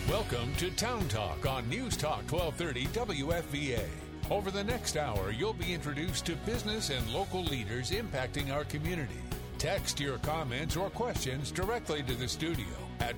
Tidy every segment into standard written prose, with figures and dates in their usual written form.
Welcome to Town Talk on News Talk 1230 WFVA. Over the next hour, you'll be introduced to business and local leaders impacting our community. Text your comments or questions directly to the studio at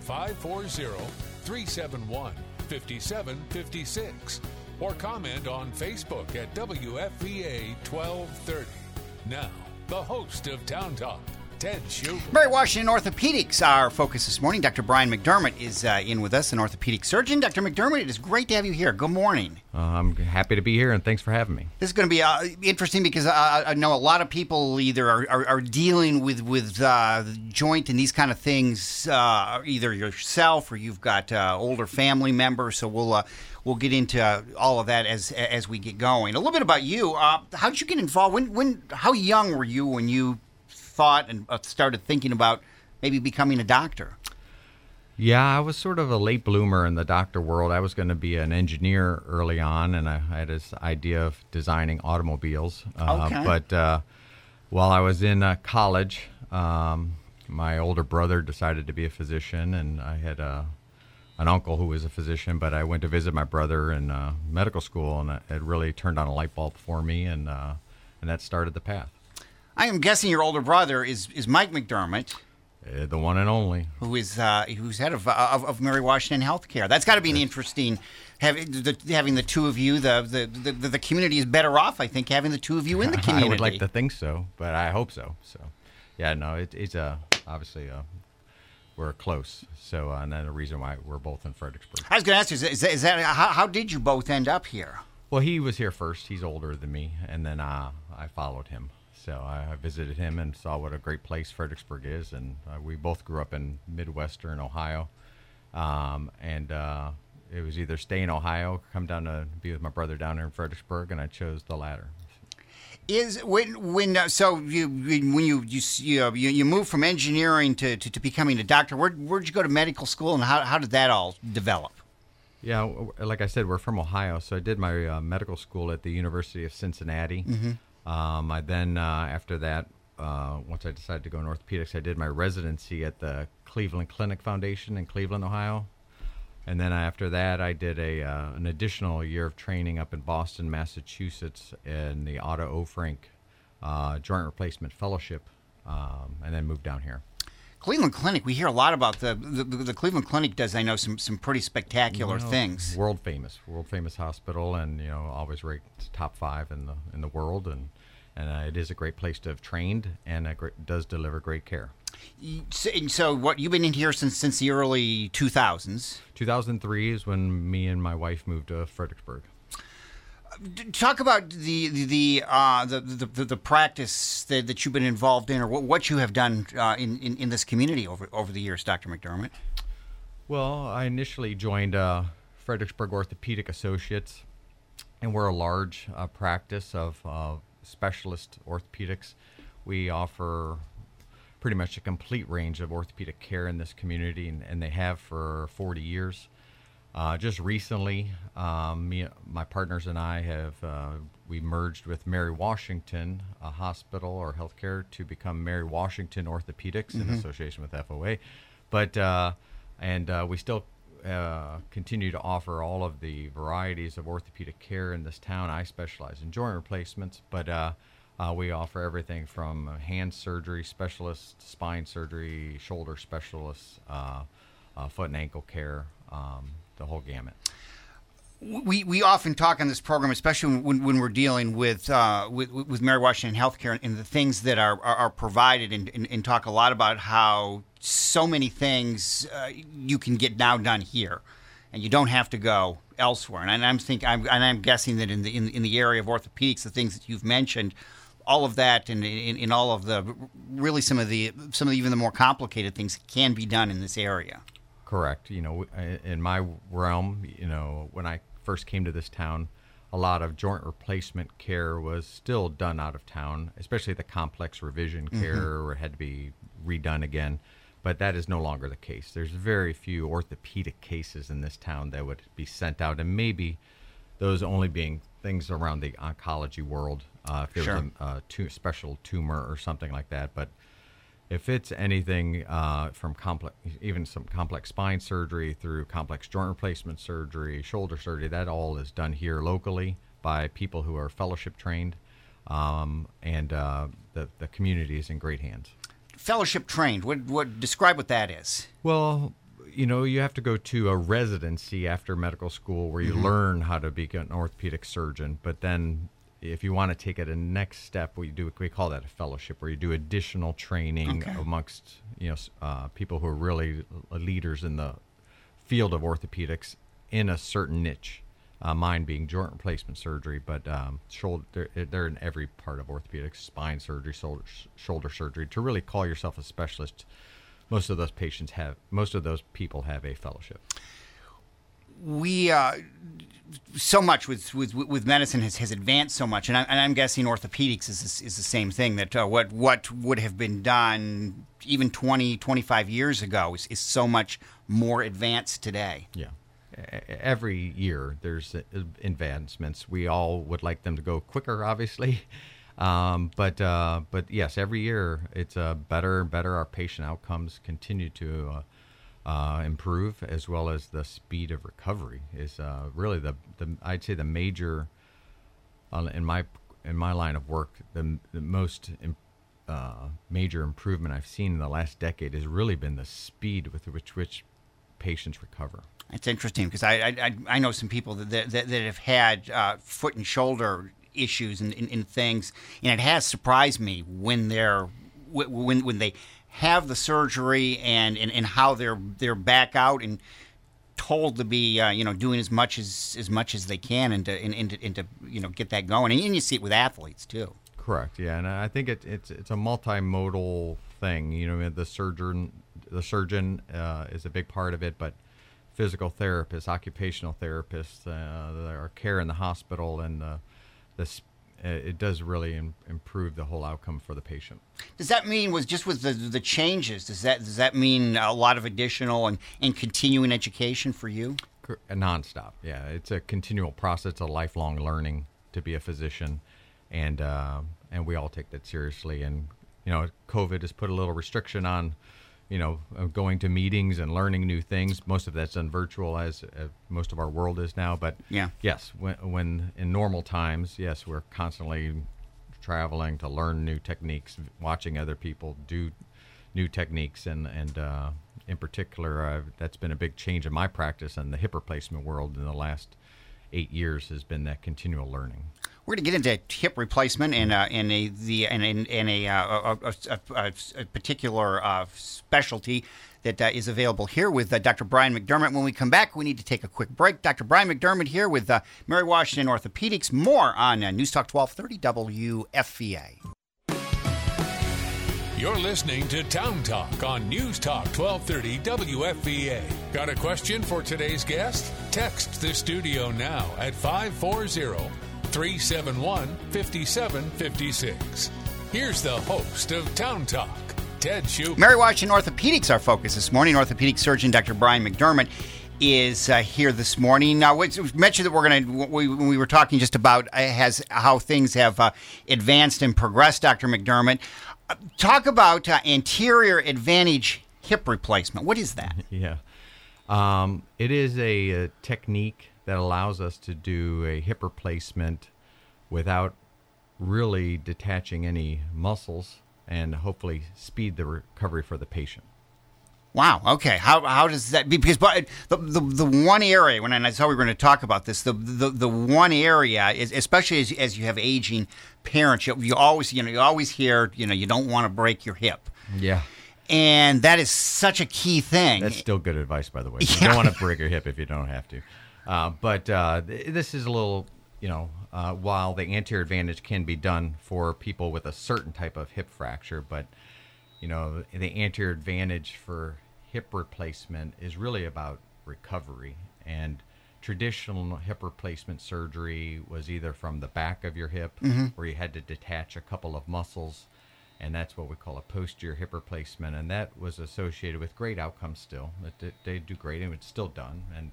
540-371-5756 or comment on Facebook at WFVA 1230. Now, the host of Town Talk, Ted Schubert. Mary Washington Orthopedics, our focus this morning. Dr. Brian McDermott is in with us, an orthopedic surgeon. Dr. McDermott, it is great to have you here. Good morning. I'm happy to be here, and thanks for having me. This is going to be interesting because I know a lot of people either are dealing with joint and these kind of things, either yourself or you've got older family members. So we'll get into all of that as we get going. A little bit about you. How did you get involved? How young were you when you thought and started thinking about maybe becoming a doctor? Yeah, I was sort of a late bloomer in the doctor world. I was going to be an engineer early on, and I had this idea of designing automobiles. Okay. But while I was in college, my older brother decided to be a physician, and I had an uncle who was a physician, but I went to visit my brother in medical school, and it really turned on a light bulb for me, and that started the path. I am guessing your older brother is Mike McDermott, The one and only. who's head of Mary Washington Healthcare. That's got to be an interesting having the two of you. The community is better off, I think, having the two of you in the community. I would like to think so, but I hope so. So, yeah, no, it's obviously we're close. So, and then the reason why we're both in Fredericksburg. I was going to ask you, is that how did you both end up here? Well, he was here first. He's older than me, and then I followed him. So I visited him and saw what a great place Fredericksburg is, and we both grew up in Midwestern Ohio, and it was either stay in Ohio, or come down to be with my brother down here in Fredericksburg, and I chose the latter. When you moved from engineering to becoming a doctor, where'd you go to medical school, and how did that all develop? Yeah, like I said, we're from Ohio, so I did my medical school at the University of Cincinnati. Mm-hmm. I then, after that, once I decided to go in orthopedics, I did my residency at the Cleveland Clinic Foundation in Cleveland, Ohio. And then after that, I did an additional year of training up in Boston, Massachusetts, in the Otto O. Frank Joint Replacement Fellowship, and then moved down here. Cleveland Clinic, we hear a lot about the Cleveland Clinic does, I know, some pretty spectacular things. World famous hospital, and always ranked top 5 in the world, and it is a great place to have trained, and does deliver great care. So what, you've been in here since the early 2000s? 2003 is when me and my wife moved to Fredericksburg. Talk about the practice that you've been involved in, or what you have done in this community over the years, Dr. McDermott. Well, I initially joined Fredericksburg Orthopedic Associates, and we're a large practice of specialist orthopedics. We offer pretty much a complete range of orthopedic care in this community, and they have for 40 years. Just recently, my partners and I we merged with Mary Washington Hospital or Healthcare to become Mary Washington Orthopedics in association with FOA. But we still continue to offer all of the varieties of orthopedic care in this town. I specialize in joint replacements, but we offer everything from hand surgery specialists, spine surgery, shoulder specialists, foot and ankle care, the whole gamut. We often talk on this program, especially when we're dealing with Mary Washington Healthcare and the things that are provided, and talk a lot about how so many things you can get now done here, and you don't have to go elsewhere. And I'm guessing that in the area of orthopedics, the things that you've mentioned, all of that, and in all of the really some of the even the more complicated things can be done in this area. Correct. In my realm, when I first came to this town, a lot of joint replacement care was still done out of town, especially the complex revision care where it had to be redone again. But that is no longer the case. There's very few orthopedic cases in this town that would be sent out, and maybe those only being things around the oncology world, if there was a special tumor or something like that. But If it's anything from complex, even some complex spine surgery through complex joint replacement surgery, shoulder surgery, that all is done here locally by people who are fellowship trained, and the community is in great hands. Fellowship trained. What describe what that is? Well, you have to go to a residency after medical school where you learn how to be an orthopedic surgeon, but then if you want to take it a next step, we call that a fellowship, where you do additional training amongst people who are really leaders in the field of orthopedics in a certain niche. Mine being joint replacement surgery, but they're in every part of orthopedics: spine surgery, shoulder surgery. To really call yourself a specialist, most of those people have a fellowship. We so much with medicine has advanced so much, and I'm guessing orthopedics is the same thing. That what would have been done even 25 years ago is so much more advanced today. Yeah, every year there's advancements. We all would like them to go quicker, obviously, but yes, every year it's better and better. Our patient outcomes continue to improve, as well as the speed of recovery is really I'd say the major in my line of work, the most major improvement I've seen in the last decade has really been the speed with which patients recover. It's interesting because I know some people that have had foot and shoulder issues and things, and it has surprised me when they have the surgery and how they're back out and told to be doing as much as they can and to get that going, and you see it with athletes too. Correct. Yeah, and I think it's a multimodal thing. The surgeon is a big part of it, but physical therapists, occupational therapists, our care in the hospital, and it does really improve the whole outcome for the patient. Does that mean with the changes? Does that mean a lot of additional and continuing education for you? Nonstop. Yeah, it's a continual process, it's a lifelong learning to be a physician, and we all take that seriously. And COVID has put a little restriction on going to meetings and learning new things. Most of that's done virtual, as most of our world is now. But yes, when in normal times, yes, we're constantly traveling to learn new techniques, watching other people do new techniques, and in particular, that's been a big change in my practice and the hip replacement world in the last 8 years has been that continual learning. We're going to get into hip replacement and a particular specialty that is available here with Dr. Brian McDermott. When we come back, we need to take a quick break. Dr. Brian McDermott here with Mary Washington Orthopedics. More on News Talk 1230 WFVA. You're listening to Town Talk on News Talk 1230 WFVA. Got a question for today's guest? Text the studio now at 540-371-5756. Here's the host of Town Talk, Ted Schubert. Mary Washington Orthopedics, our focus this morning. Orthopedic surgeon Dr. Brian McDermott is here this morning. Now, we mentioned that when we were talking just about how things have advanced and progressed, Dr. McDermott. Talk about anterior advantage hip replacement. What is that? Yeah. It is a technique that allows us to do a hip replacement without really detaching any muscles and hopefully speed the recovery for the patient. Wow. Okay. How does that? Because the one area when I saw we were going to talk about this, the one area is, especially as you have aging parents, you always hear you don't want to break your hip. Yeah. And that is such a key thing. That's still good advice, by the way. You don't want to break your hip if you don't have to. But this is a little, while the anterior advantage can be done for people with a certain type of hip fracture, but the anterior advantage for hip replacement is really about recovery. And traditional hip replacement surgery was either from the back of your hip, where you had to detach a couple of muscles, and that's what we call a posterior hip replacement. And that was associated with great outcomes still. They do great, and it's still done. And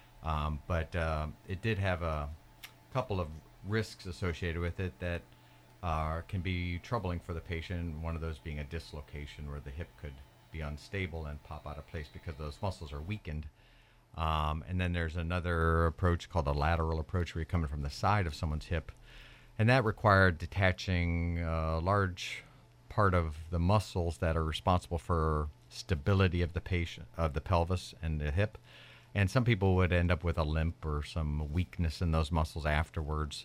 but it did have a couple of risks associated with it that can be troubling for the patient. One of those being a dislocation, where the hip could be unstable and pop out of place because those muscles are weakened. And then there's another approach called a lateral approach, where you're coming from the side of someone's hip, and that required detaching a large part of the muscles that are responsible for stability of the patient, of the pelvis and the hip. And some people would end up with a limp or some weakness in those muscles afterwards.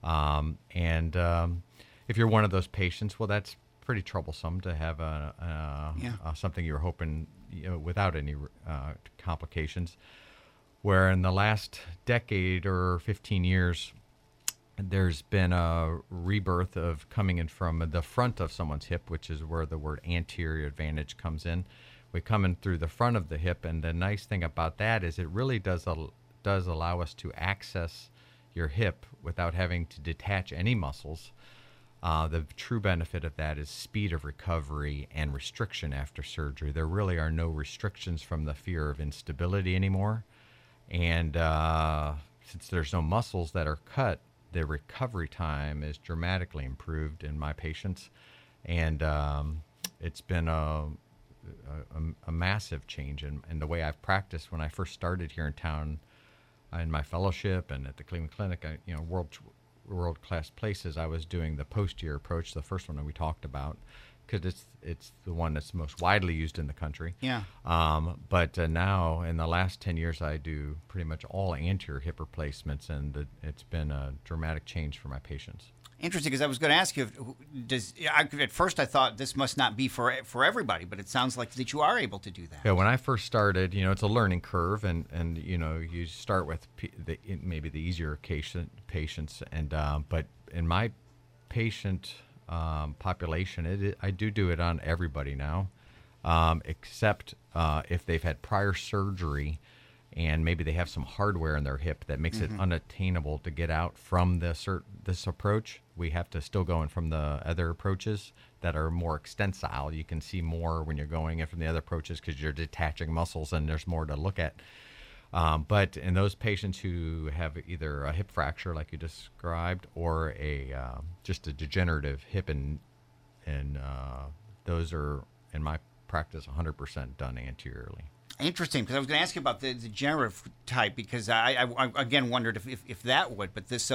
If you're one of those patients, well, that's pretty troublesome to have something you're hoping, without any complications. Where in the last decade or 15 years, there's been a rebirth of coming in from the front of someone's hip, which is where the word anterior advantage comes in. We come in through the front of the hip, and the nice thing about that is it really does allow us to access your hip without having to detach any muscles. The true benefit of that is speed of recovery and restriction after surgery. There really are no restrictions from the fear of instability anymore. And since there's no muscles that are cut, the recovery time is dramatically improved in my patients. And it's been a massive change in the way I've practiced. When I first started here in town, in my fellowship and at the Cleveland Clinic, world-class places, I was doing the posterior approach, the first one that we talked about, because it's the one that's most widely used in the country. Yeah. But now, in the last 10 years, I do pretty much all anterior hip replacements, and it's been a dramatic change for my patients. Interesting, because I was going to ask you, at first I thought this must not be for everybody, but it sounds like that you are able to do that. Yeah, when I first started, it's a learning curve, and you start with maybe the easier patients, but in my patient population, I do it on everybody now, except if they've had prior surgery and maybe they have some hardware in their hip that makes it unattainable to get out from this approach. We have to still go in from the other approaches that are more extensile. You can see more when you're going in from the other approaches because you're detaching muscles and there's more to look at. But in those patients who have either a hip fracture like you described or just a degenerative hip, and those are, in my practice, 100% done anteriorly. Interesting, because I was going to ask you about the degenerative type, because I again wondered if that would. But this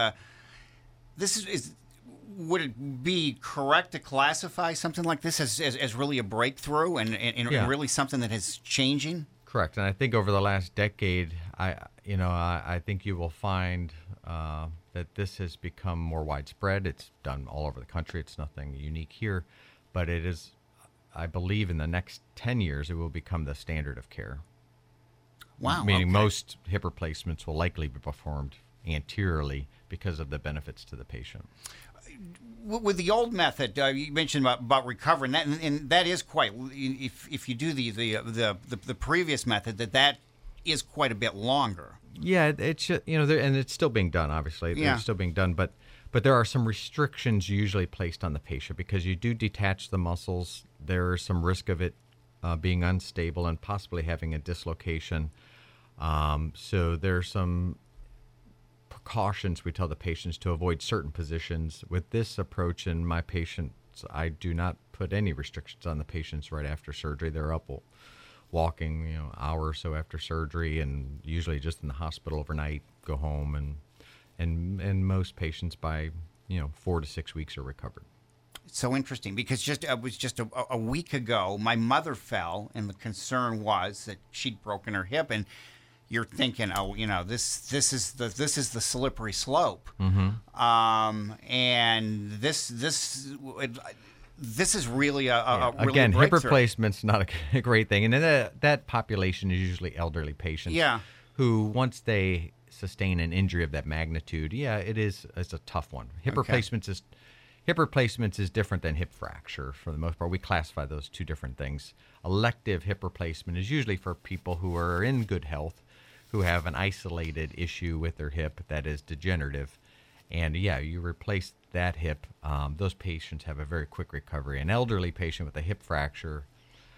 is would it be correct to classify something like this as really a breakthrough and really something that is changing? Correct, and I think over the last decade, I think you will find that this has become more widespread. It's done all over the country. It's nothing unique here, but it is. I believe in the next 10 years, it will become the standard of care. Wow. Meaning most hip replacements will likely be performed anteriorly because of the benefits to the patient. With the old method, you mentioned about recovering, and that is quite. If you do the previous method, that is quite a bit longer. Yeah, it's and it's still being done. Obviously, yeah. It's still being done, but there are some restrictions usually placed on the patient because you do detach the muscles. There is some risk of it being unstable and possibly having a dislocation. So there's some precautions we tell the patients to avoid certain positions. With this approach in my patients, I do not put any restrictions on the patients right after surgery. They're up walking, an hour or so after surgery, and usually just in the hospital overnight, go home, and most patients by 4 to 6 weeks are recovered. It's so interesting because it was just a week ago, my mother fell, and the concern was that she'd broken her hip, and you're thinking, this is the slippery slope, and this is really a really again, hip breakthrough. replacement's not a great thing, and that population is usually elderly patients. Yeah. Who once they sustain an injury of that magnitude, it's a tough one. Hip replacements is different than hip fracture for the most part. We classify those two different things. Elective hip replacement is usually for people who are in good health, who have an isolated issue with their hip that is degenerative. And you replace that hip. Those patients have a very quick recovery. An elderly patient with a hip fracture,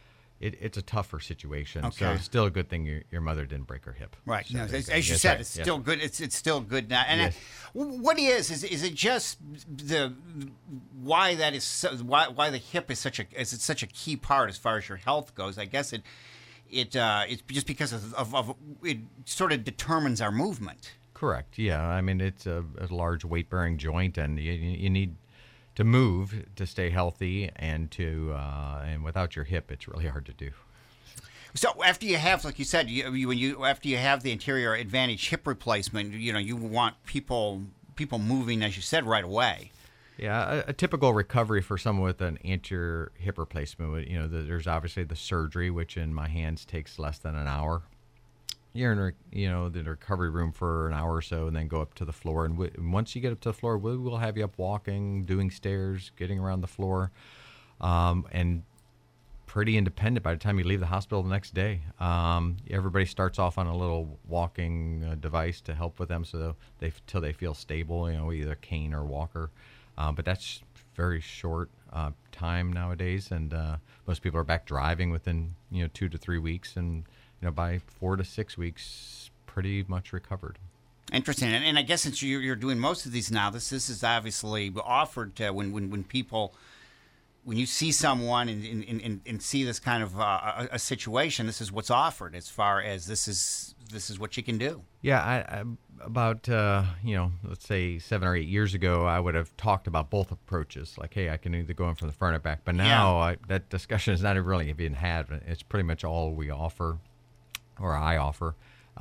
it's a tougher situation. Okay. So it's still a good thing your mother didn't break her hip. Right. So No, there as go. you Yes, said, right. it's Yes. still good. It's still good now. And Yes. what is it just why that is why the hip is such a key part as far as your health goes? I guess it's just because of it sort of determines our movement. Correct. Yeah. I mean, it's a large weight-bearing joint, and you need to move to stay healthy, and and without your hip, it's really hard to do. So after you have, like you said, after you have the anterior advantage hip replacement, you want people moving, as you said, right away. Yeah, a typical recovery for someone with an anterior hip replacement would, there's obviously the surgery, which in my hands takes less than an hour. You're in, the recovery room for an hour or so, and then go up to the floor. And once you get up to the floor, we will have you up walking, doing stairs, getting around the floor, and pretty independent by the time you leave the hospital the next day. Everybody starts off on a little walking device to help with them, so till they feel stable. Either cane or walker. But that's very short time nowadays, and most people are back driving within 2 to 3 weeks, and by 4 to 6 weeks, pretty much recovered. Interesting, and I guess since you're doing most of these now, this is obviously offered when people. When you see someone and see this kind of a situation, this is what's offered as far as this is what you can do. Yeah, I about let's say 7 or 8 years ago, I would have talked about both approaches. Like, hey, I can either go in from the front or back. But now that discussion is not really being had. It's pretty much all we offer, or I offer,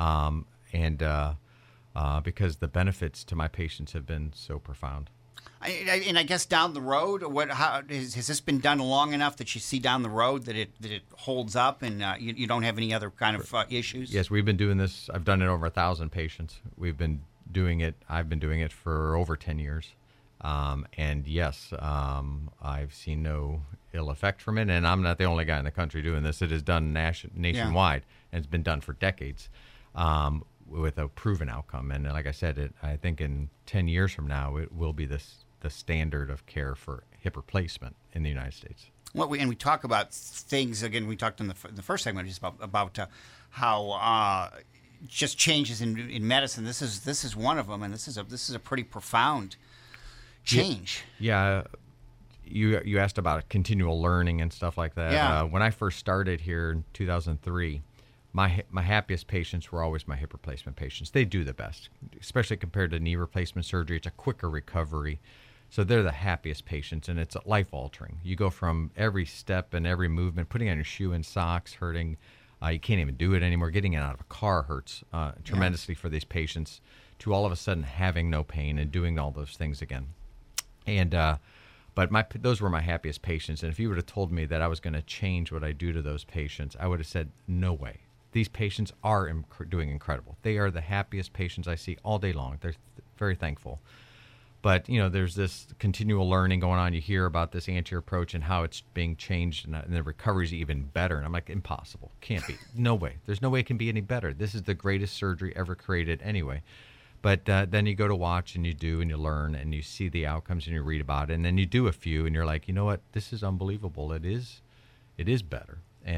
because the benefits to my patients have been so profound. And I guess down the road, how has this been done long enough that you see down the road that it holds up and you don't have any other kind of issues? Yes, we've been doing this. I've done it over 1,000 patients. I've been doing it for over 10 years. And yes, I've seen no ill effect from it. And I'm not the only guy in the country doing this. It is done nationwide, and it's been done for decades. With a proven outcome. And like I said, I think in 10 years from now, it will be the standard of care for hip replacement in the United States. Well, we talk about things, again, we talked in the first segment just about how just changes in medicine. This is one of them, and this is a pretty profound change. Yeah. You asked about continual learning and stuff like that. Yeah. When I first started here in 2003, my happiest patients were always my hip replacement patients. They do the best, especially compared to knee replacement surgery. It's a quicker recovery. So they're the happiest patients, and it's life-altering. You go from every step and every movement, putting on your shoe and socks hurting. You can't even do it anymore. Getting out of a car hurts tremendously for these patients, to all of a sudden having no pain and doing all those things again. And but those were my happiest patients. And if you would have told me that I was going to change what I do to those patients, I would have said, no way. These patients are doing incredible. They are the happiest patients I see all day long. They're very thankful. But, there's this continual learning going on. You hear about this anterior approach and how it's being changed, and the recovery is even better. And I'm like, impossible. Can't be. No way. There's no way it can be any better. This is the greatest surgery ever created anyway. But then you go to watch, and you do, and you learn, and you see the outcomes, and you read about it. And then you do a few, and you're like, you know what? This is unbelievable. It is better.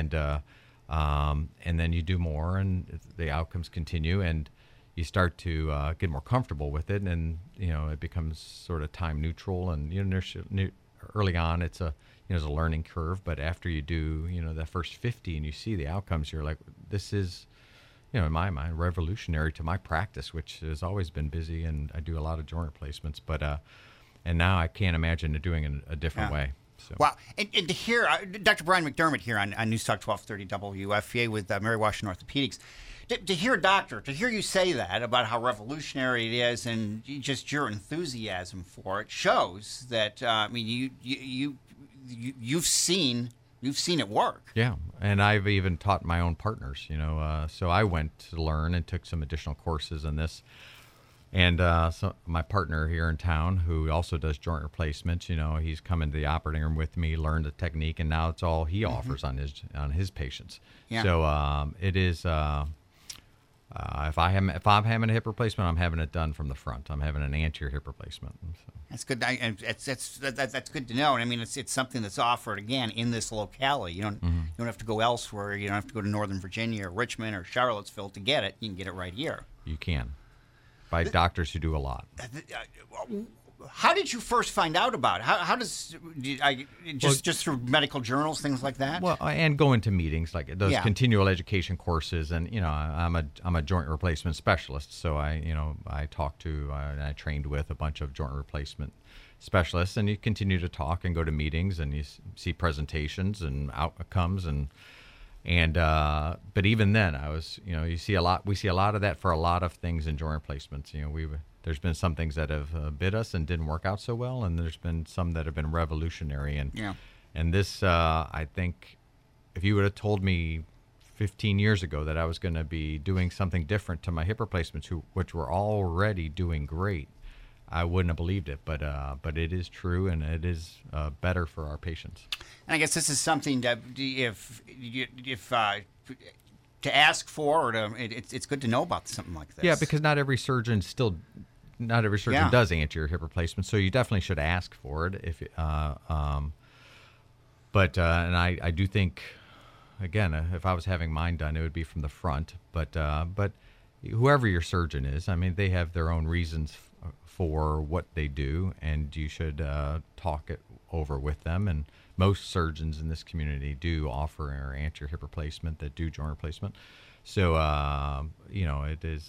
And then you do more, and the outcomes continue, and you start to get more comfortable with it, and it becomes sort of time neutral. And early on, it's there's a learning curve, but after you do the first 50 and you see the outcomes, you're like, this is in my mind revolutionary to my practice, which has always been busy, and I do a lot of joint replacements, but and now I can't imagine it doing it a different way. So. Wow. And to hear Dr. Brian McDermott here on News Talk 1230 WFVA with Mary Washington Orthopedics, to hear you say that about how revolutionary it is, and just your enthusiasm for it shows that you've seen it work. Yeah, and I've even taught my own partners. So I went to learn and took some additional courses in this. And so my partner here in town, who also does joint replacements, he's come into the operating room with me, learned the technique, and now it's all he offers on his patients. Yeah. So it is. If I'm having a hip replacement, I'm having it done from the front. I'm having an anterior hip replacement. So. That's good. That's good to know. And I mean, it's something that's offered again in this locality. You don't have to go elsewhere. You don't have to go to Northern Virginia or Richmond or Charlottesville to get it. You can get it right here. You can, by doctors who do a lot. How did you first find out about it? How does just through medical journals, things like that? Well, and going to meetings like those continual education courses, and I'm a joint replacement specialist, so I talk to and I trained with a bunch of joint replacement specialists, and you continue to talk and go to meetings, and you see presentations and outcomes, but even then, we see a lot of that for a lot of things in joint replacements. There's been some things that have bit us and didn't work out so well, and there's been some that have been revolutionary. And this, I think, if you would have told me 15 years ago that I was going to be doing something different to my hip replacements, which were already doing great, I wouldn't have believed it. But it is true, and it is better for our patients. And I guess this is something that if to ask for, or it's good to know about something like this. Yeah, because not every surgeon does anterior hip replacement, so you definitely should ask for it. But I do think, again, if I was having mine done, it would be from the front. But whoever your surgeon is, I mean, they have their own reasons for what they do, and you should talk it over with them. And most surgeons in this community do offer an anterior hip replacement that do joint replacement. So, it is...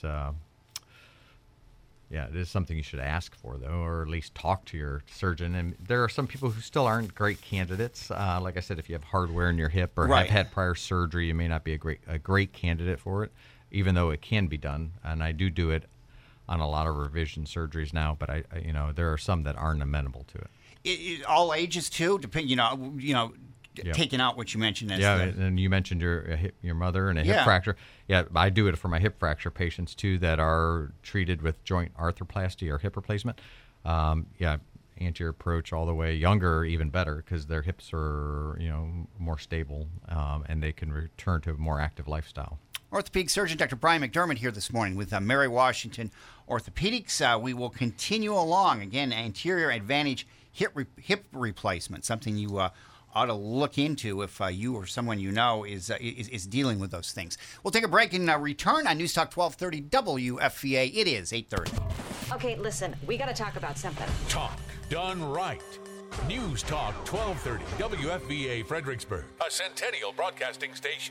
it is something you should ask for, though, or at least talk to your surgeon. And there are some people who still aren't great candidates. Like I said, if you have hardware in your hip or have had prior surgery, you may not be a great candidate for it, even though it can be done. And I do it on a lot of revision surgeries now, but there are some that aren't amenable to it. All ages too, taking out what you mentioned as and you mentioned your mother and a hip fracture. Yeah, I do it for my hip fracture patients too that are treated with joint arthroplasty or hip replacement. Anterior approach all the way. Younger, even better, because their hips are more stable and they can return to a more active lifestyle. Orthopedic surgeon Dr. Brian McDermott here this morning with Mary Washington Orthopedics. We will continue along again. Anterior Advantage hip replacement, something you ought to look into if you or someone you know is dealing with those things. We'll take a break and return on News Talk 1230 WFVA. It is 8:30. Okay, listen, we got to talk about something. Talk done right. News Talk 1230 WFVA Fredericksburg, a Centennial Broadcasting station.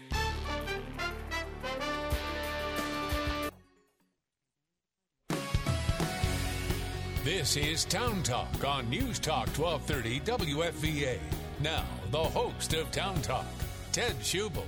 This is Town Talk on News Talk 1230 WFVA. Now, the host of Town Talk, Ted Schubel.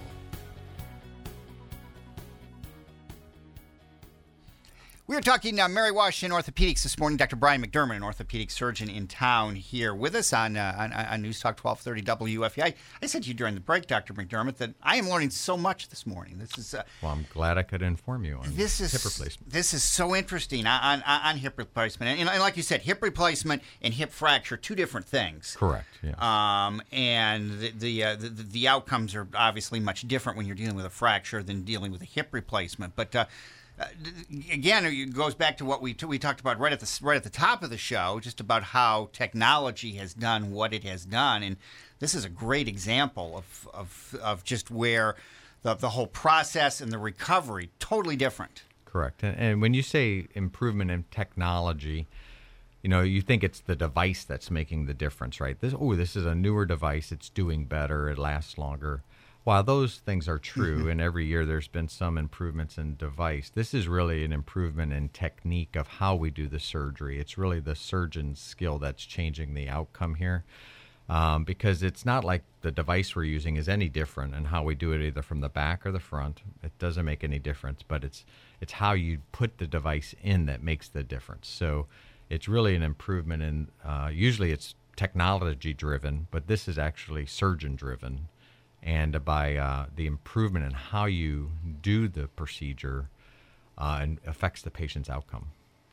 We are talking Mary Washington Orthopedics this morning. Dr. Brian McDermott, an orthopedic surgeon in town, here with us on News Talk 1230 WFVA. I said to you during the break, Dr. McDermott, that I am learning so much this morning. This is well, I'm glad I could inform you on hip replacement. This is so interesting on hip replacement, and like you said, hip replacement and hip fracture, two different things. Correct. Yeah. And the outcomes are obviously much different when you're dealing with a fracture than dealing with a hip replacement, but. Again, it goes back to what we talked about right at the top of the show, just about how technology has done what it has done, and this is a great example of just where the whole process and the recovery totally different. Correct, and when you say improvement in technology, you think it's the device that's making the difference, right? This is a newer device; it's doing better, it lasts longer. While those things are true, and every year there's been some improvements in device, this is really an improvement in technique of how we do the surgery. It's really the surgeon's skill that's changing the outcome here, because it's not like the device we're using is any different in how we do it either from the back or the front. It doesn't make any difference, but it's how you put the device in that makes the difference. So it's really an improvement in, usually it's technology driven, but this is actually surgeon driven. And by the improvement in how you do the procedure and affects the patient's outcome.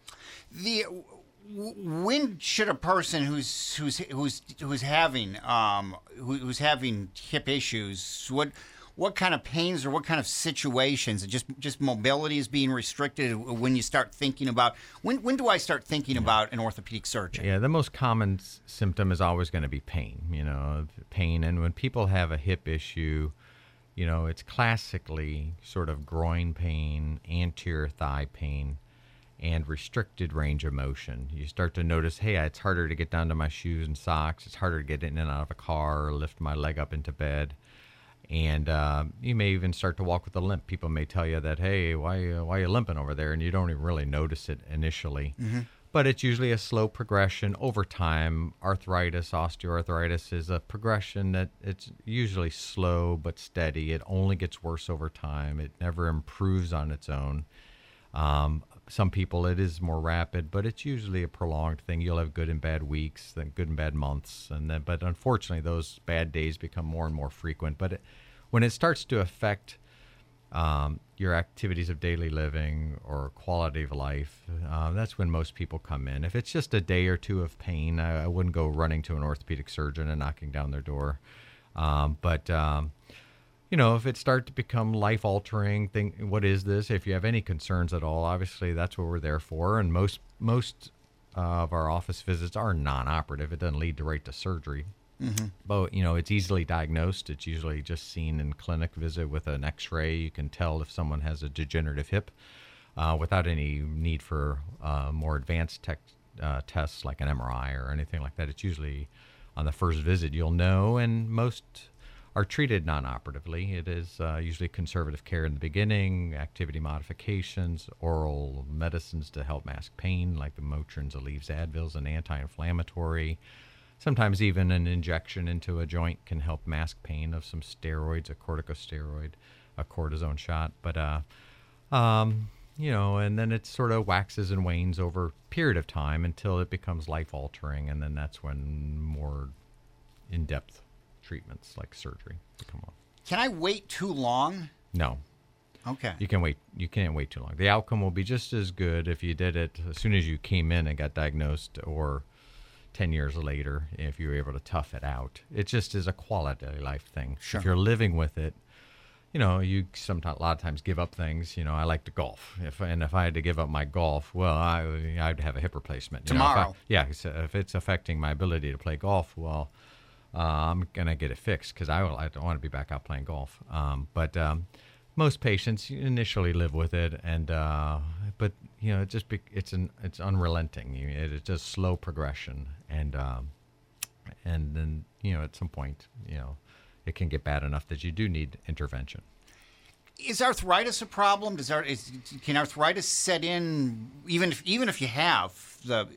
When should a person who's having hip issues, what kind of pains or what kind of situations? Just mobility is being restricted when you start thinking about when do I start thinking about an orthopedic surgeon? Yeah, the most common symptom is always going to be pain. Pain, and when people have a hip issue, it's classically sort of groin pain, anterior thigh pain, and restricted range of motion. You start to notice, hey, it's harder to get down to my shoes and socks. It's harder to get in and out of a car or lift my leg up into bed. And you may even start to walk with a limp. People may tell you that, hey, why are you limping over there? And you don't even really notice it initially. Mm-hmm. But it's usually a slow progression over time. Arthritis, osteoarthritis is a progression that it's usually slow but steady. It only gets worse over time. It never improves on its own. Some people, it is more rapid, but it's usually a prolonged thing. You'll have good and bad weeks, then good and bad months, but unfortunately, those bad days become more and more frequent. But when it starts to affect your activities of daily living or quality of life, that's when most people come in. If it's just a day or two of pain, I wouldn't go running to an orthopedic surgeon and knocking down their door. If it starts to become life-altering, what is this? If you have any concerns at all, obviously that's what we're there for. And most of our office visits are non-operative. It doesn't lead right to surgery. Mm-hmm. But, it's easily diagnosed. It's usually just seen in clinic visit with an X-ray. You can tell if someone has a degenerative hip without any need for more advanced tests like an MRI or anything like that. It's usually on the first visit you'll know, and most are treated non-operatively. It is usually conservative care in the beginning, activity modifications, oral medicines to help mask pain, like the Motrin, Aleve, Advils, an anti-inflammatory. Sometimes even an injection into a joint can help mask pain of some steroids, a corticosteroid, a cortisone shot. But, and then it sort of waxes and wanes over a period of time until it becomes life-altering, and then that's when more in-depth treatments like surgery come on. Can I wait too long? No. Okay. You can't wait too long. The outcome will be just as good if you did it as soon as you came in and got diagnosed, or 10 years later if you were able to tough it out. It just is a quality of life thing. Sure. If you're living with it, you sometimes, a lot of times, give up things. I like to golf. If I had to give up my golf, well, I'd have a hip replacement tomorrow. If it's affecting my ability to play golf, well, I'm gonna get it fixed because I don't want to be back out playing golf. But most patients initially live with it, and but it's unrelenting. It's just slow progression, and then at some point it can get bad enough that you do need intervention. Is arthritis a problem? Can arthritis set in even if you have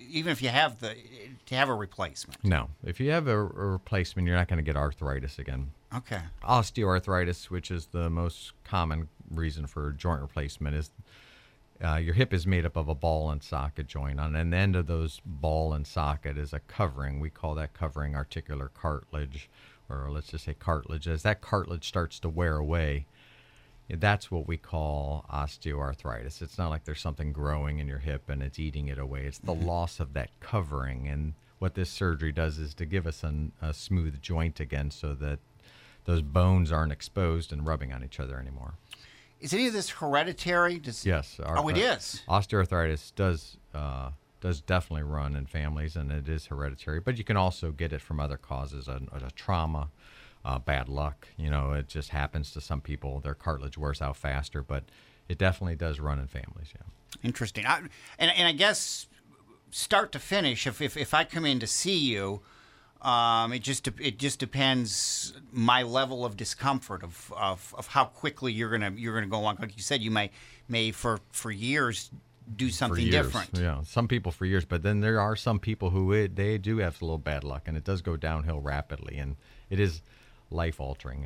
to have a replacement? No, if you have a replacement, you're not going to get arthritis again. Okay. Osteoarthritis, which is the most common reason for joint replacement, is your hip is made up of a ball and socket joint. On the end of those ball and socket is a covering. We call that covering articular cartilage, or let's just say cartilage. As that cartilage starts to wear away, that's what we call osteoarthritis. It's not like there's something growing in your hip and it's eating it away. It's the loss of that covering. And what this surgery does is to give us a smooth joint again so that those bones aren't exposed and rubbing on each other anymore. Is any of this hereditary? Yes. It is. Osteoarthritis does definitely run in families, and it is hereditary. But you can also get it from other causes, a trauma, bad luck. It just happens to some people. Their cartilage wears out faster, but it definitely does run in families. Yeah. Interesting. And I guess start to finish, if I come in to see you, it just depends my level of discomfort of how quickly you're gonna go along. Like you said, you may for years do something different. Yeah, some people for years, but then there are some people who they do have a little bad luck, and it does go downhill rapidly, and it is life altering.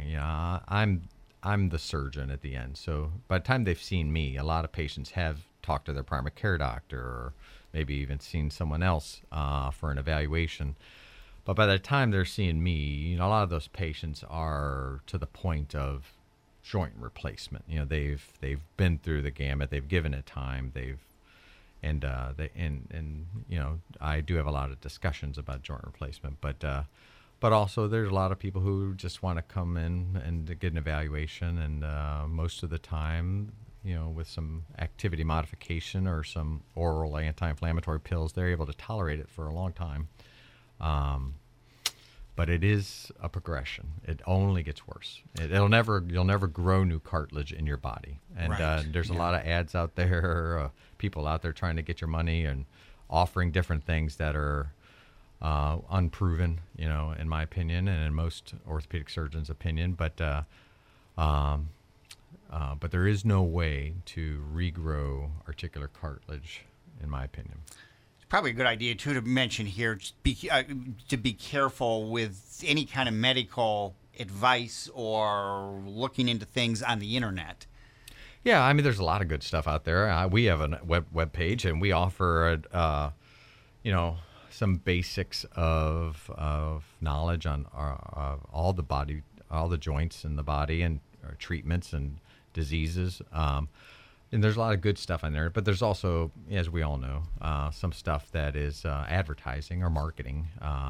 I'm the surgeon at the end, so by the time they've seen me, a lot of patients have talked to their primary care doctor, or maybe even seen someone else for an evaluation. But by the time they're seeing me, a lot of those patients are to the point of joint replacement. They've been through the gamut. They've given it time. I do have a lot of discussions about joint replacement. But But also, there's a lot of people who just want to come in and to get an evaluation, and most of the time, with some activity modification or some oral anti-inflammatory pills, they're able to tolerate it for a long time. But it is a progression. It only gets worse. You'll never grow new cartilage in your body. And Right. There's a lot of ads out there, people out there trying to get your money and offering different things that are unproven, in my opinion, and in most orthopedic surgeons' opinion. But there is no way to regrow articular cartilage, in my opinion. It's probably a good idea too to mention here to be careful with any kind of medical advice or looking into things on the internet. Yeah, I mean, there's a lot of good stuff out there. We have a web page, and we offer, some basics of knowledge on all the joints in the body, and treatments and diseases. And there's a lot of good stuff on there, but there's also, as we all know, some stuff that is advertising or marketing.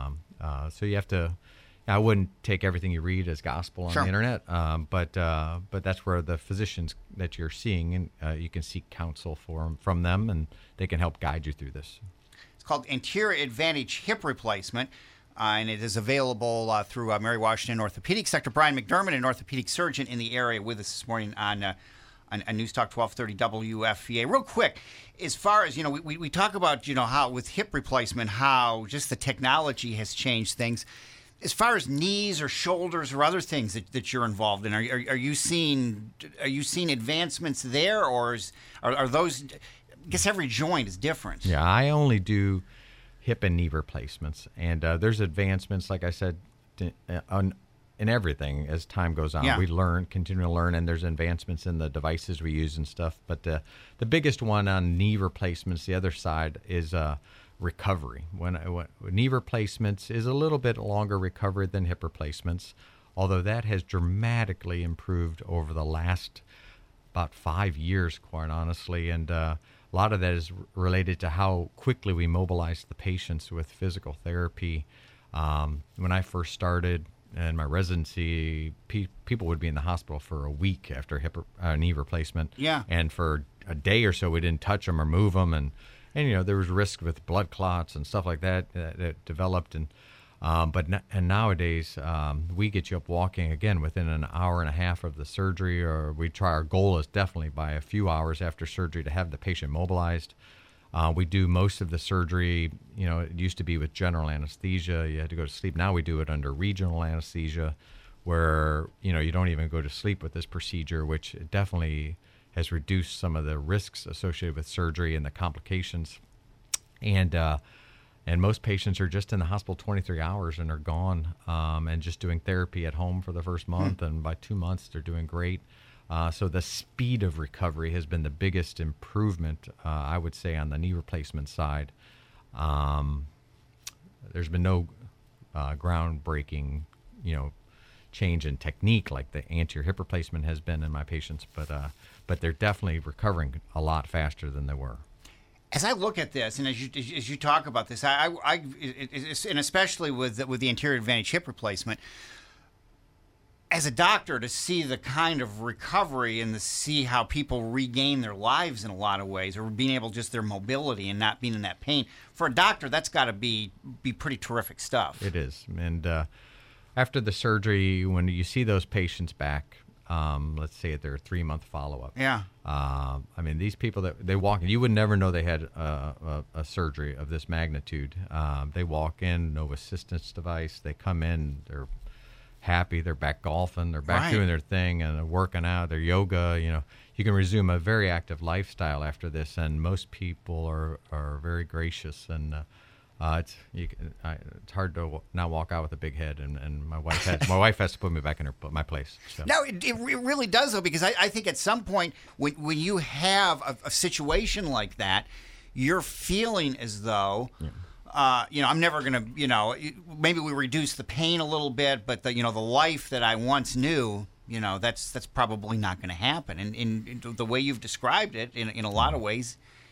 So you have to. I wouldn't take everything you read as gospel on Sure. the internet, but that's where the physicians that you're seeing, and you can seek counsel from them, and they can help guide you through this. It's called Anterior Advantage Hip Replacement, and it is available through Mary Washington Orthopedics. Dr. Brian McDermott, an orthopedic surgeon in the area, with us this morning on News Talk 1230 WFVA. Real quick, as far as, we talk about, how with hip replacement, how just the technology has changed things. As far as knees or shoulders or other things that you're involved in, are you seeing advancements there, or are those? I guess every joint is different. Yeah, I only do hip and knee replacements, and there's advancements, like I said, in everything as time goes on. Yeah. We continue to learn, and there's advancements in the devices we use and stuff. But the biggest one on knee replacements, the other side, is recovery. When knee replacements is a little bit longer recovery than hip replacements, although that has dramatically improved over the last about 5 years, quite honestly, and a lot of that is related to how quickly we mobilize the patients with physical therapy. When I first started in my residency, people would be in the hospital for a week after knee replacement. Yeah. And for a day or so, we didn't touch them or move them, and there was risk with blood clots and stuff like that that developed. But nowadays, we get you up walking again within an hour and a half of the surgery, or we try. Our goal is definitely by a few hours after surgery to have the patient mobilized. We do most of the surgery. It used to be with general anesthesia. You had to go to sleep. Now we do it under regional anesthesia, where you don't even go to sleep with this procedure, which definitely has reduced some of the risks associated with surgery and the complications. And most patients are just in the hospital 23 hours and are gone, and just doing therapy at home for the first month. And by 2 months, they're doing great. So the speed of recovery has been the biggest improvement, I would say, on the knee replacement side. There's been no groundbreaking, change in technique like the anterior hip replacement has been in my patients, but they're definitely recovering a lot faster than they were. As I look at this, and as you talk about this, and especially with the Anterior Advantage Hip Replacement, as a doctor, to see the kind of recovery and to see how people regain their lives in a lot of ways, or being able just their mobility and not being in that pain, for a doctor, that's got to be pretty terrific stuff. It is. And after the surgery, when you see those patients back, let's say at their 3-month follow-up. Yeah. These people that they walk in, you would never know they had a surgery of this magnitude. They walk in, no assistance device. They come in, they're happy, they're back golfing, they're back doing their thing, and they're working out, their yoga. You can resume a very active lifestyle after this, and most people are very gracious, and it's hard to now walk out with a big head, and my wife has to put me back in my place. So. No, it really does, though, because I think at some point when you have a situation like that, you're feeling as though, I'm never going to, maybe we reduce the pain a little bit, but the life that I once knew, that's probably not going to happen. And in the way you've described it, in a lot of ways,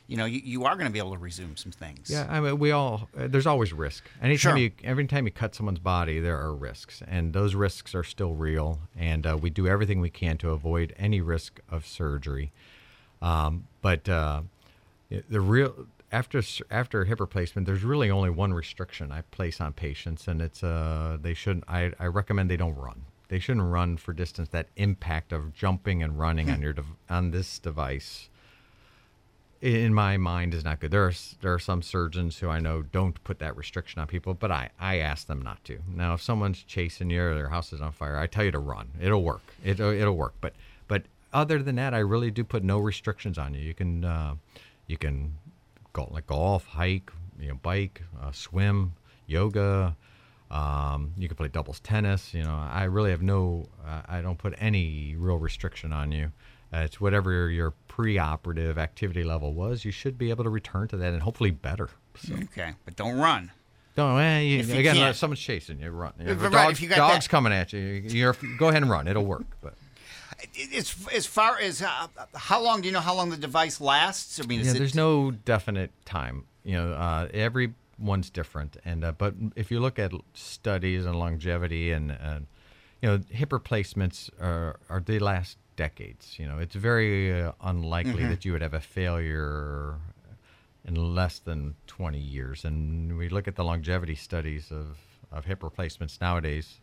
you are going to be able to resume some things. Yeah, I mean, there's always risk. Every time you cut someone's body, there are risks, and those risks are still real. And we do everything we can to avoid any risk of surgery. But the real after hip replacement, there's really only one restriction I place on patients, and it's they shouldn't. I recommend they don't run. They shouldn't run for distance. That impact of jumping and running on this device, in my mind, is not good. There are some surgeons who I know don't put that restriction on people, but I ask them not to. Now, if someone's chasing you or their house is on fire, I tell you to run. It'll work. It'll work. But other than that, I really do put no restrictions on you. You can go like golf, hike, bike, swim, yoga. You can play doubles tennis. I really have I don't put any real restriction on you. It's whatever your preoperative activity level was. You should be able to return to that and hopefully better. So. Okay, but don't run. Don't. Again, if someone's chasing you, run. If you got dog's coming at you. Go ahead and run. It'll work. But as far as how long, do you know how long the device lasts? I mean, there's no definite time. Everyone's different, and but if you look at studies on longevity and hip replacements they last decades. It's very unlikely that you would have a failure in less than 20 years. And we look at the longevity studies of hip replacements nowadays.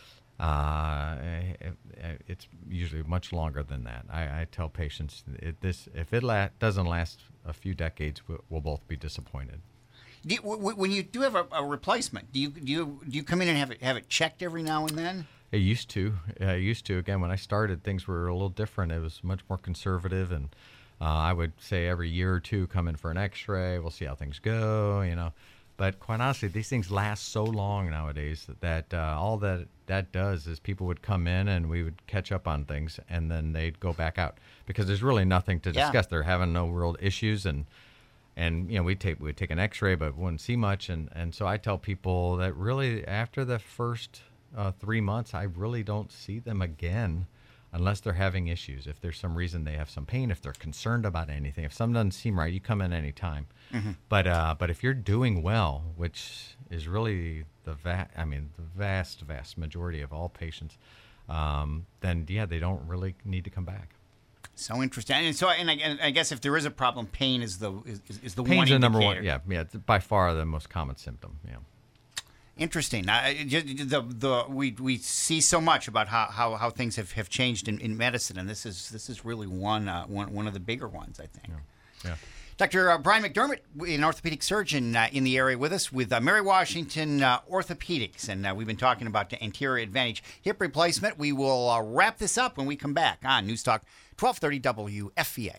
It's usually much longer than that. I tell patients if it doesn't last a few decades, we'll both be disappointed. When you do have a replacement, do you come in and have it checked every now and then? I used to. Again, when I started, things were a little different. It was much more conservative, and I would say every year or two, come in for an X-ray. We'll see how things go, But quite honestly, these things last so long nowadays that all that does is people would come in and we would catch up on things, and then they'd go back out because there's really nothing to discuss. They're having no real issues, and we'd take an X-ray, but wouldn't see much, and so I tell people that really after the first 3 months, I really don't see them again unless they're having issues. If there's some reason they have some pain, if they're concerned about anything, if something doesn't seem right, you come in any time. Mm-hmm. But if you're doing well, which is really the vast majority of all patients, then they don't really need to come back. So interesting. And I guess if there is a problem, pain is the Pain's one the indicator. number one. Yeah, it's by far the most common symptom. Yeah. Interesting. We see so much about how things have changed in medicine, and this is really one of the bigger ones, I think. Yeah. Dr. Brian McDermott, an orthopedic surgeon in the area with us with Mary Washington Orthopedics, and we've been talking about the anterior advantage hip replacement. We will wrap this up when we come back on News Talk 1230 WFVA.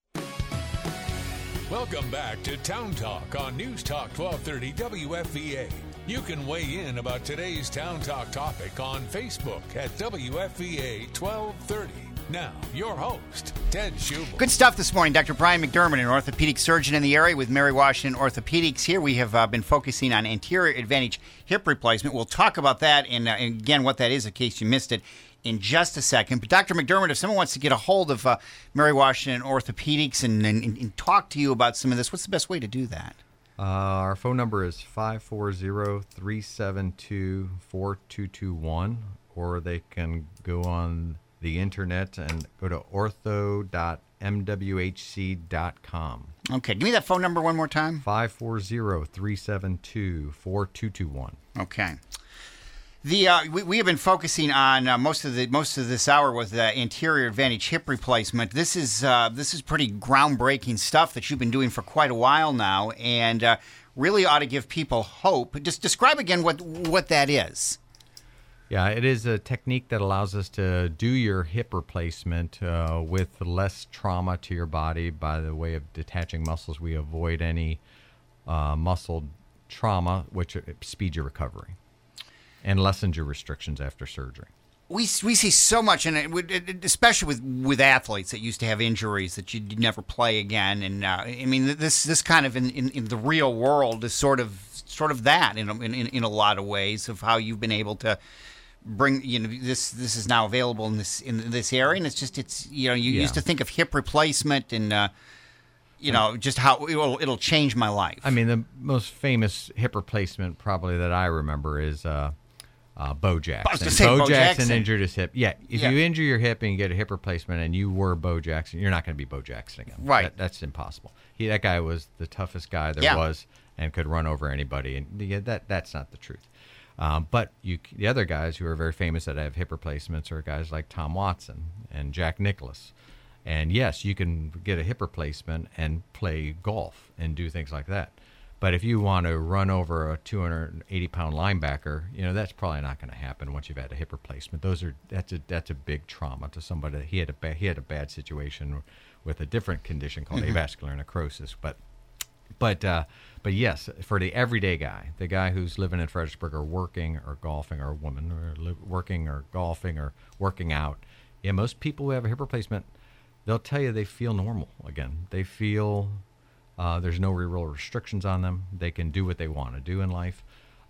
Welcome back to Town Talk on News Talk 1230 WFVA. You can weigh in about today's Town Talk topic on Facebook at WFVA 1230. Now, your host, Ted Schubel. Good stuff this morning. Dr. Brian McDermott, an orthopedic surgeon in the area with Mary Washington Orthopedics. Here we have been focusing on anterior advantage hip replacement. We'll talk about that and again, what that is in case you missed it in just a second. But Dr. McDermott, if someone wants to get a hold of Mary Washington Orthopedics and talk to you about some of this, what's the best way to do that? Our phone number is 540-372-4221, or they can go on the internet and go to ortho.mwhc.com. Okay, give me that phone number one more time. 540-372-4221. Okay. We have been focusing on most of this hour with anterior advantage hip replacement. This is pretty groundbreaking stuff that you've been doing for quite a while now, and really ought to give people hope. Just describe again what that is. Yeah, it is a technique that allows us to do your hip replacement with less trauma to your body by the way of detaching muscles. We avoid any muscle trauma, which speeds your recovery and lessens your restrictions after surgery. We see so much, and especially with athletes that used to have injuries that you'd never play again. And I mean, this kind of in the real world is sort of that in a lot of ways of how you've been able to bring this is now available in this area, and it's you used to think of hip replacement and just how it'll change my life. I mean, the most famous hip replacement probably that I remember is Bo Jackson. I was gonna say Bo Bo Jackson Jackson. injured his hip. Yeah, if you injure your hip and you get a hip replacement and you were Bo Jackson, you're not going to be Bo Jackson again. Right. That's impossible. That guy was the toughest guy there was and could run over anybody. And that's not the truth. But the other guys who are very famous that have hip replacements are guys like Tom Watson and Jack Nicklaus. And yes, you can get a hip replacement and play golf and do things like that. But if you want to run over a 280-pound linebacker, that's probably not going to happen once you've had a hip replacement. That's a big trauma to somebody. He had a bad situation with a different condition called avascular necrosis. But yes, for the everyday guy, the guy who's living in Fredericksburg or working or golfing, or a woman or working or golfing or working out, most people who have a hip replacement, they'll tell you they feel normal again. They feel there's no real restrictions on them. They can do what they want to do in life.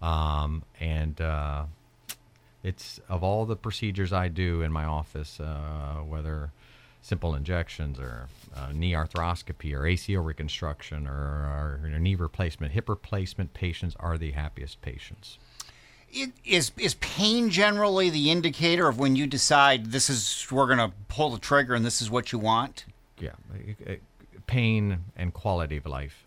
It's of all the procedures I do in my office, whether simple injections or knee arthroscopy or ACL reconstruction or knee replacement, hip replacement patients are the happiest patients. Is pain generally the indicator of when you decide we're going to pull the trigger and this is what you want? Yeah, pain and quality of life.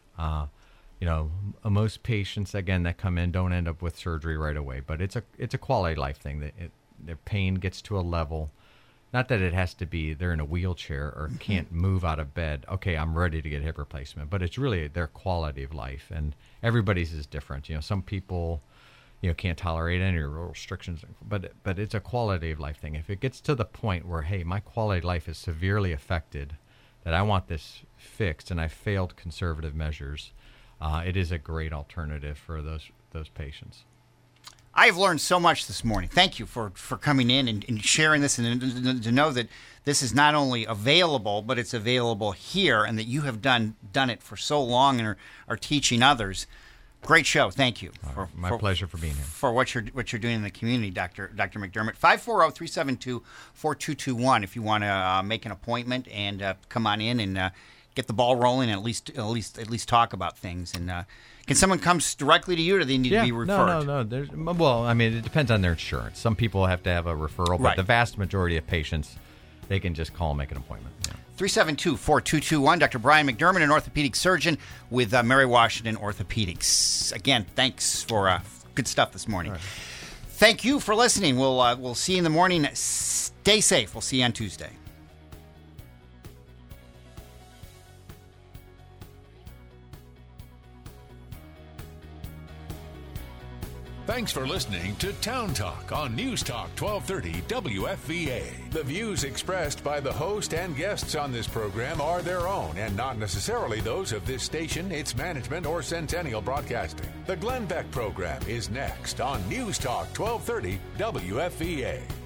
Most patients again that come in don't end up with surgery right away, but it's a quality of life thing. Their pain gets to a level. Not that it has to be they're in a wheelchair or can't move out of bed. Okay, I'm ready to get hip replacement, but it's really their quality of life, and everybody's is different. Some people, can't tolerate any restrictions, but it's a quality of life thing. If it gets to the point where, hey, my quality of life is severely affected, that I want this fixed, and I failed conservative measures, it is a great alternative for those patients. I've learned so much this morning. Thank you for coming in and sharing this, and to know that this is not only available, but it's available here, and that you have done it for so long and are teaching others. Great show. Thank you. My pleasure for being here. For what you're doing in the community, Dr. McDermott. 540-372-4221 if you want to make an appointment and come on in and get the ball rolling and at least talk about things. And can someone come directly to you, or do they need to be referred? No. It depends on their insurance. Some people have to have a referral, but the vast majority of patients, they can just call and make an appointment. Yeah. 372-4221. Dr. Brian McDermott, an orthopedic surgeon with Mary Washington Orthopedics. Again, thanks for good stuff this morning. Right. Thank you for listening. We'll see you in the morning. Stay safe. We'll see you on Tuesday. Thanks for listening to Town Talk on News Talk 1230 WFVA. The views expressed by the host and guests on this program are their own and not necessarily those of this station, its management, or Centennial Broadcasting. The Glenn Beck program is next on News Talk 1230 WFVA.